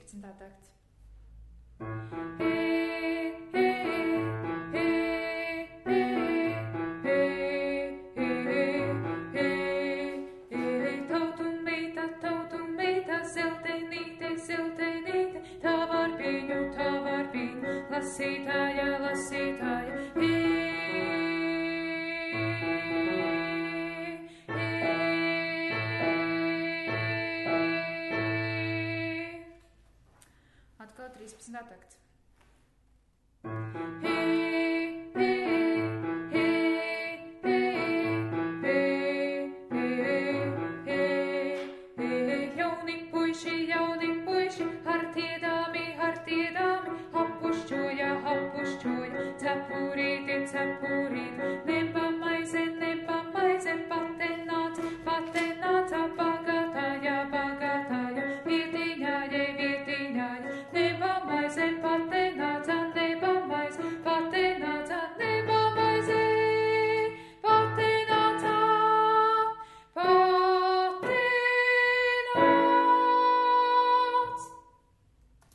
13. takts. Lasītāja, lasītāja, Atkal 13. takts. Jauni puiši, hartiedami, appušķoja, cepurīt, nepamaize, patenāca, bagātāja, vietiņāja, nepamaize, patenāca.